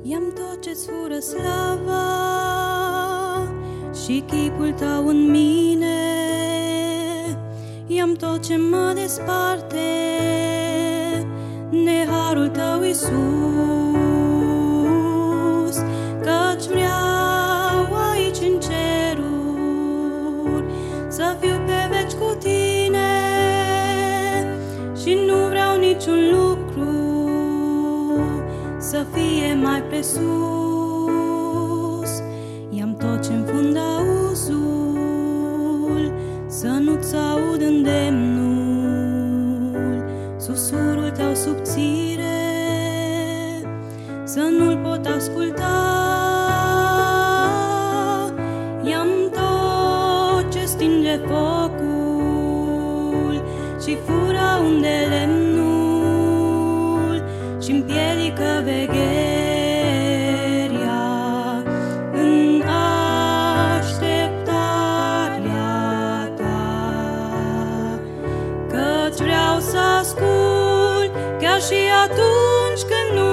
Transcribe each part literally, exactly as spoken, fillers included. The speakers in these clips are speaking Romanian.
I-am tot ce-ți fură slava și chipul tău în mine. I-am tot ce mă desparte, neharul tău, Iisus, căci vreau aici în ceruri să fiu pe veci cu tine și nu vreau niciun lucru să fie mai presus. I-am tot ce-mi fundă auzul, să nu-ți aud îndemnul, susurul tău subțire, să nu-l pot asculta. I-am tot ce stinge focul și fură unde lemnul și împiedică vegherea în așteptarea ta, căci vreau să ascult chiar și atunci când nu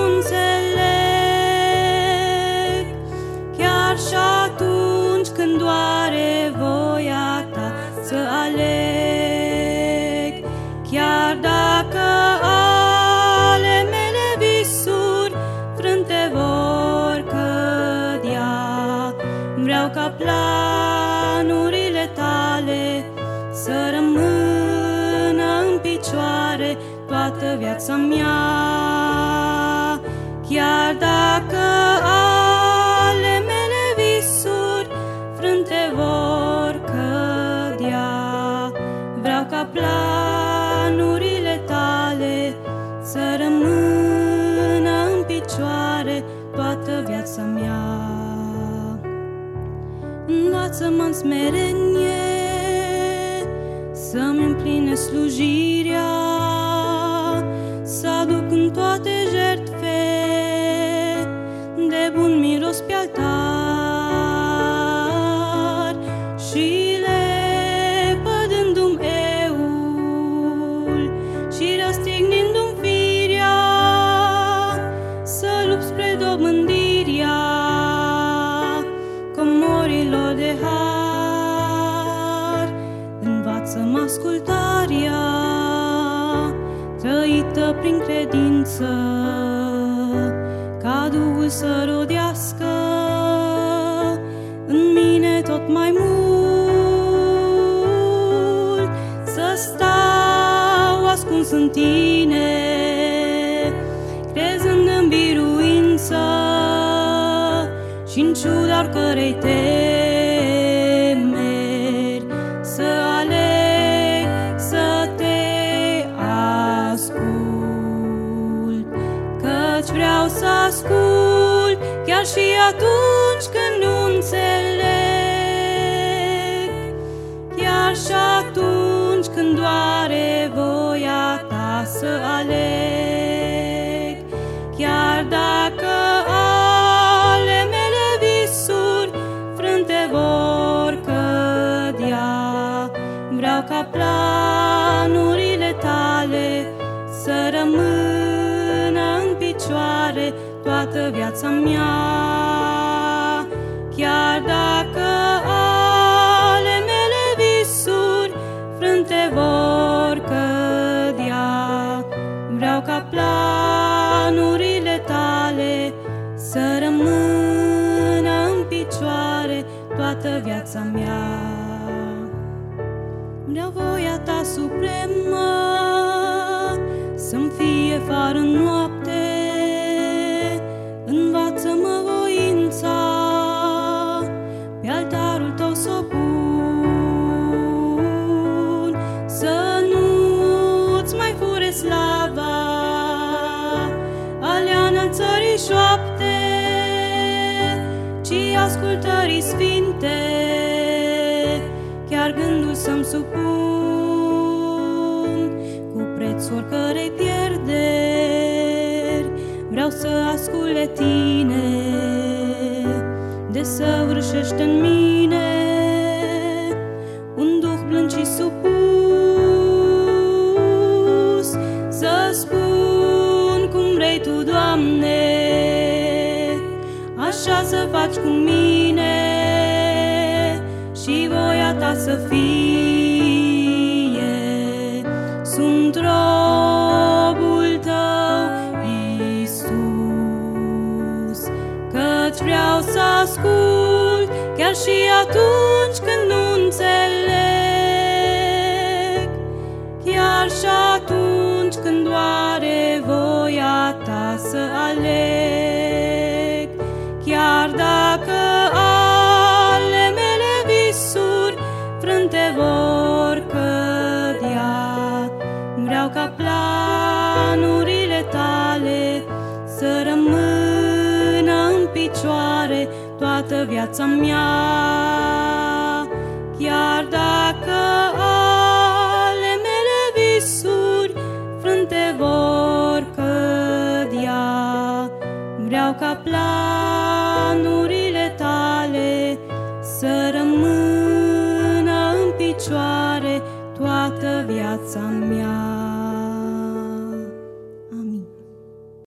înțeleg, chiar și atunci când doare voia ta să aleg, chiar dacă ale mele visuri frânte vor cădea. Vreau ca planurile tale să rămână în picioare toată viața mea, chiar dacă ale mele visuri frânte vor cădea. Vreau ca planurile tale să rămână în picioare toată viața mea. Învață-mă în smerenie să-mi împline slujirea, să aduc în toate jertfe de bun miros pe altar și lepădându-mi eul și răstignindu-mi firea, să lupt spre dobândirea comorilor de har. Învață-mă ascultarea trăită prin credință, ca Duhul să rodească în mine tot mai mult, să stau ascuns în tine, crezând în biruință și în ciuda oricărei temeri, să aleg să te ascult, căci vreau să ascult chiar și atunci când nu înțeleg, chiar și atunci când doare voia ta să aleg, chiar dacă ale mele visuri frânte vor cădea. Vreau ca planurile tale să rămână în picioare toată viața mea, chiar dacă ale mele visuri frânte vor cădea. Vreau ca planurile tale să rămână în picioare toată viața mea. Vreau voia ta supremă să-mi fie far în noapte. Învață-mă voința pe altarul tău s-o pun, să nu-ți mai fure slava alea înălțării șoapte, ci ascultării sfinte, chiar gândul să-mi supun cu prețul oricărei pierderi. Vreau să ascult de tine, desăvârșește în mine un duh blând și supus, să spun cum vrei tu, Doamne, faci cu mine și voia ta să fie. Sunt robul tău, Iisus, căci vreau să ascult chiar și atunci când nu înțeleg, chiar și atunci când doare voia ta să aleg. Chiar dacă ale mele visuri frânte vor cădea, vreau ca planurile tale să rămână în picioare toată viața mea. Chiar dacă ale mele visuri frânte vor cădea, vreau ca planurile tale să rămână în picioare toată viața mea.